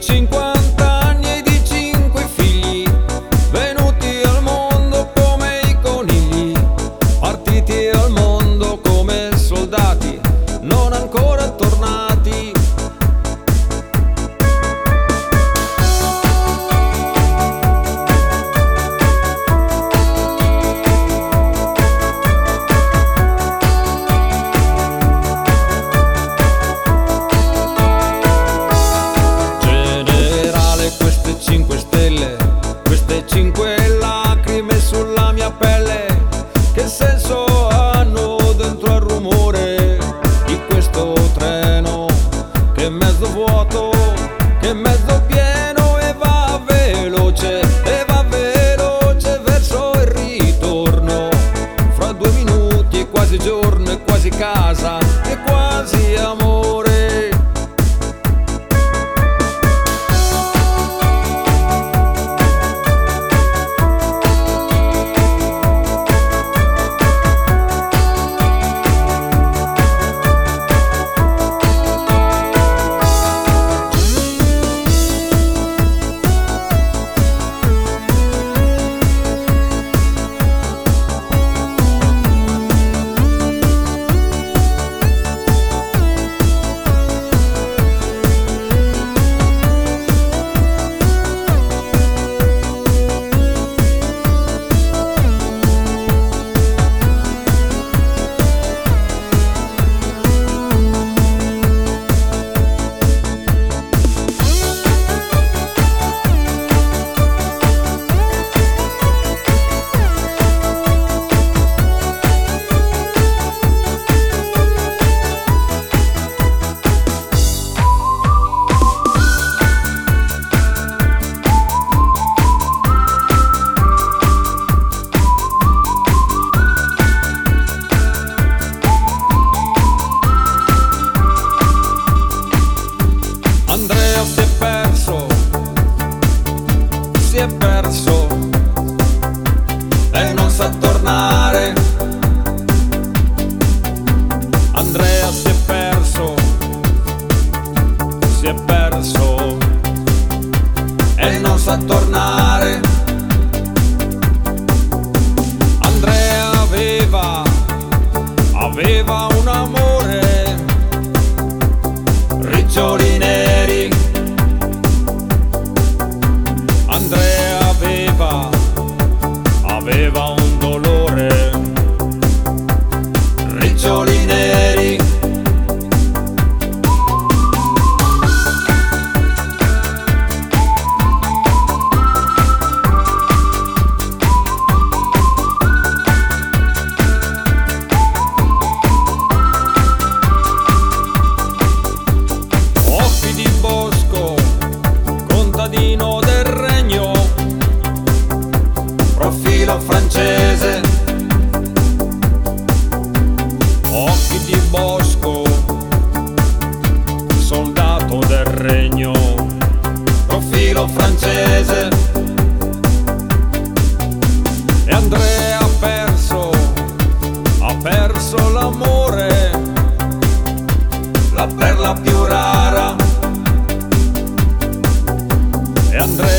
50 anni e di 5 figli, venuti al mondo come i conigli, partiti al mondo come soldati, non ancora tornati. Queste 5 stelle, queste 5 lacrime sulla mia pelle, che senso hanno dentro al rumore di questo treno che è mezzo vuoto, che è mezzo pieno e va veloce verso il ritorno. Fra 2 minuti è quasi giorno, è quasi casa, è quasi amore. Andrea si è perso e non sa tornare. Andrea si è perso e non sa tornare. Andrea aveva un amore, riccioli neri. Andrea aveva un dolore, riccioli neri. Occhi di bosco, contadino del regno, profilo francese. Occhi di bosco, soldato del regno, profilo francese. E Andrea ha perso l'amore, la perla più rara. E Andrea